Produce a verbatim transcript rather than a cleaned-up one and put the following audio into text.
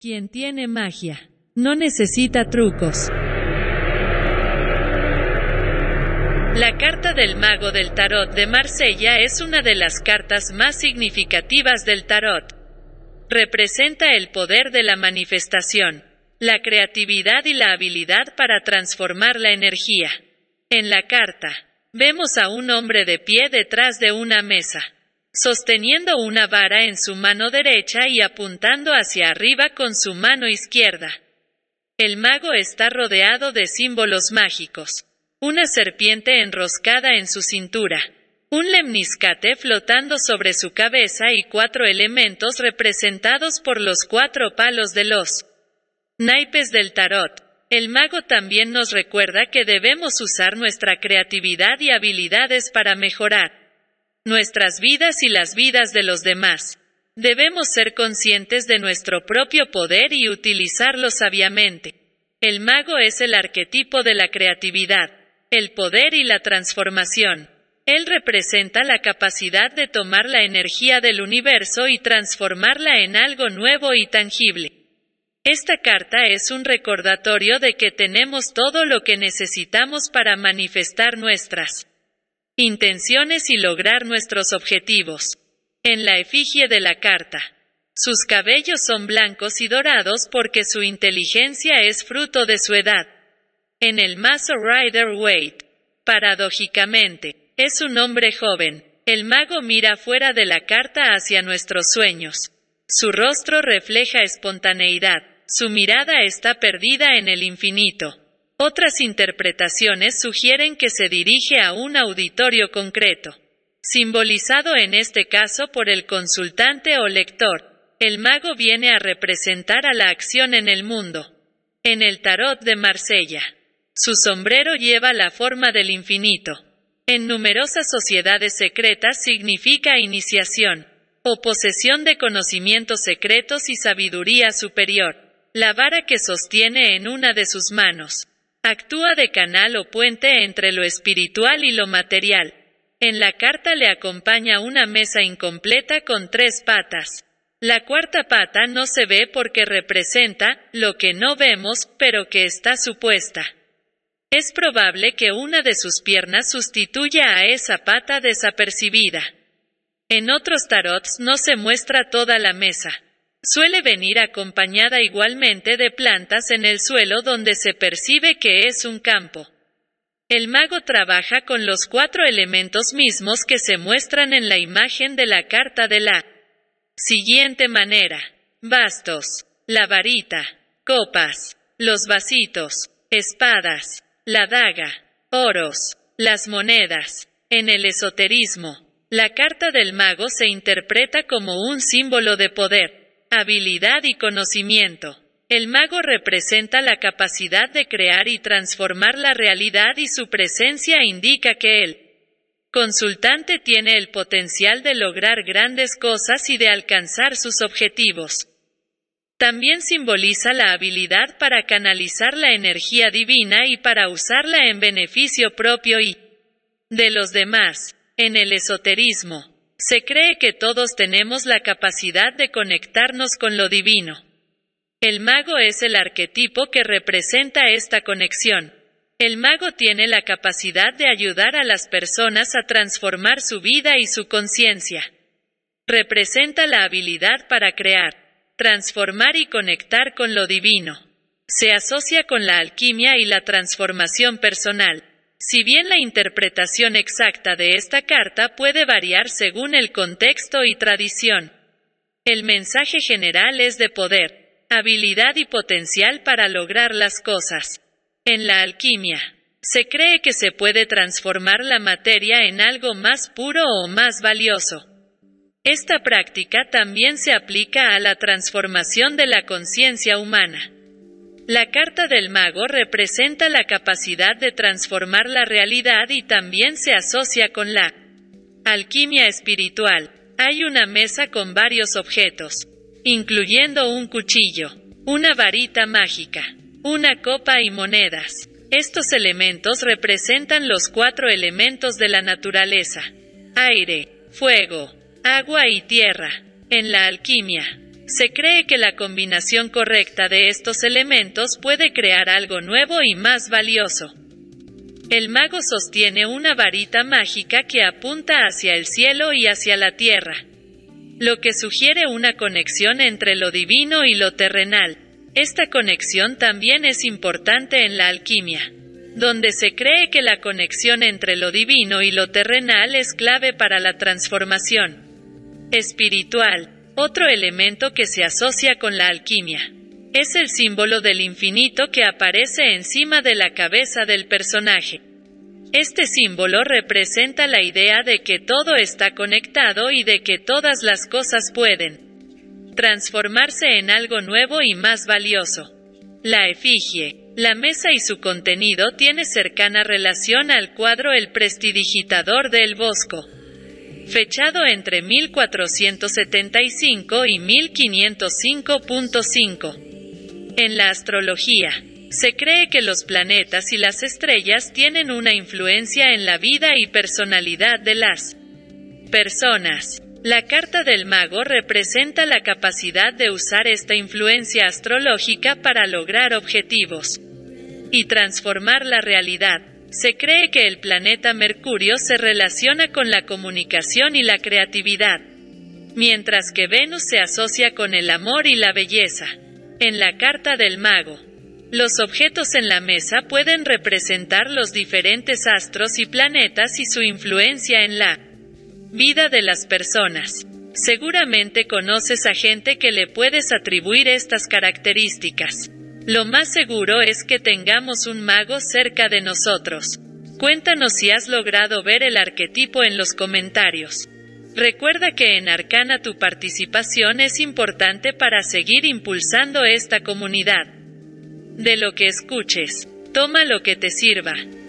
Quien tiene magia, no necesita trucos. La carta del mago del tarot de Marsella es una de las cartas más significativas del tarot. Representa el poder de la manifestación, la creatividad y la habilidad para transformar la energía. En la carta, vemos a un hombre de pie detrás de una mesa, sosteniendo una vara en su mano derecha y apuntando hacia arriba con su mano izquierda. El mago está rodeado de símbolos mágicos, una serpiente enroscada en su cintura, un lemniscate flotando sobre su cabeza y cuatro elementos representados por los cuatro palos de los naipes del tarot. El mago también nos recuerda que debemos usar nuestra creatividad y habilidades para mejorar nuestras vidas y las vidas de los demás. Debemos ser conscientes de nuestro propio poder y utilizarlo sabiamente. El mago es el arquetipo de la creatividad, el poder y la transformación. Él representa la capacidad de tomar la energía del universo y transformarla en algo nuevo y tangible. Esta carta es un recordatorio de que tenemos todo lo que necesitamos para manifestar nuestras intenciones y lograr nuestros objetivos. En la efigie de la carta, sus cabellos son blancos y dorados porque su inteligencia es fruto de su edad. En el mazo Rider-Waite, paradójicamente, es un hombre joven. El mago mira fuera de la carta hacia nuestros sueños. Su rostro refleja espontaneidad, su mirada está perdida en el infinito. Otras interpretaciones sugieren que se dirige a un auditorio concreto, simbolizado en este caso por el consultante o lector. El mago viene a representar a la acción en el mundo. En el tarot de Marsella, su sombrero lleva la forma del infinito. En numerosas sociedades secretas significa iniciación, o posesión de conocimientos secretos y sabiduría superior. La vara que sostiene en una de sus manos actúa de canal o puente entre lo espiritual y lo material. En la carta le acompaña una mesa incompleta con tres patas. La cuarta pata no se ve porque representa lo que no vemos, pero que está supuesta. Es probable que una de sus piernas sustituya a esa pata desapercibida. En otros tarots no se muestra toda la mesa. Suele venir acompañada igualmente de plantas en el suelo donde se percibe que es un campo. El mago trabaja con los cuatro elementos mismos que se muestran en la imagen de la carta de la siguiente manera: bastos, la varita, copas, los vasitos, espadas, la daga, oros, las monedas. En el esoterismo, la carta del mago se interpreta como un símbolo de poder, habilidad y conocimiento. El mago representa la capacidad de crear y transformar la realidad y su presencia indica que el consultante tiene el potencial de lograr grandes cosas y de alcanzar sus objetivos. También simboliza la habilidad para canalizar la energía divina y para usarla en beneficio propio y de los demás. En el esoterismo, se cree que todos tenemos la capacidad de conectarnos con lo divino. El mago es el arquetipo que representa esta conexión. El mago tiene la capacidad de ayudar a las personas a transformar su vida y su conciencia. Representa la habilidad para crear, transformar y conectar con lo divino. Se asocia con la alquimia y la transformación personal. Si bien la interpretación exacta de esta carta puede variar según el contexto y tradición, el mensaje general es de poder, habilidad y potencial para lograr las cosas. En la alquimia, se cree que se puede transformar la materia en algo más puro o más valioso. Esta práctica también se aplica a la transformación de la conciencia humana. La carta del mago representa la capacidad de transformar la realidad y también se asocia con la alquimia espiritual. Hay una mesa con varios objetos, incluyendo un cuchillo, una varita mágica, una copa y monedas. Estos elementos representan los cuatro elementos de la naturaleza: aire, fuego, agua y tierra. En la alquimia, Se cree que la combinación correcta de estos elementos puede crear algo nuevo y más valioso. El mago sostiene una varita mágica que apunta hacia el cielo y hacia la tierra, lo que sugiere una conexión entre lo divino y lo terrenal. Esta conexión también es importante en la alquimia, donde se cree que la conexión entre lo divino y lo terrenal es clave para la transformación espiritual. Otro elemento que se asocia con la alquimia es el símbolo del infinito que aparece encima de la cabeza del personaje. Este símbolo representa la idea de que todo está conectado y de que todas las cosas pueden transformarse en algo nuevo y más valioso. La efigie, la mesa y su contenido tiene cercana relación al cuadro El prestidigitador de El Bosco, fechado entre mil cuatrocientos setenta y cinco y mil quinientos cinco punto cinco. En la astrología, se cree que los planetas y las estrellas tienen una influencia en la vida y personalidad de las personas. La carta del mago representa la capacidad de usar esta influencia astrológica para lograr objetivos y transformar la realidad. Se cree que el planeta Mercurio se relaciona con la comunicación y la creatividad, mientras que Venus se asocia con el amor y la belleza. En la carta del mago, los objetos en la mesa pueden representar los diferentes astros y planetas y su influencia en la vida de las personas. Seguramente conoces a gente que le puedes atribuir estas características. Lo más seguro es que tengamos un mago cerca de nosotros. Cuéntanos si has logrado ver el arquetipo en los comentarios. Recuerda que en Arcana tu participación es importante para seguir impulsando esta comunidad. De lo que escuches, toma lo que te sirva.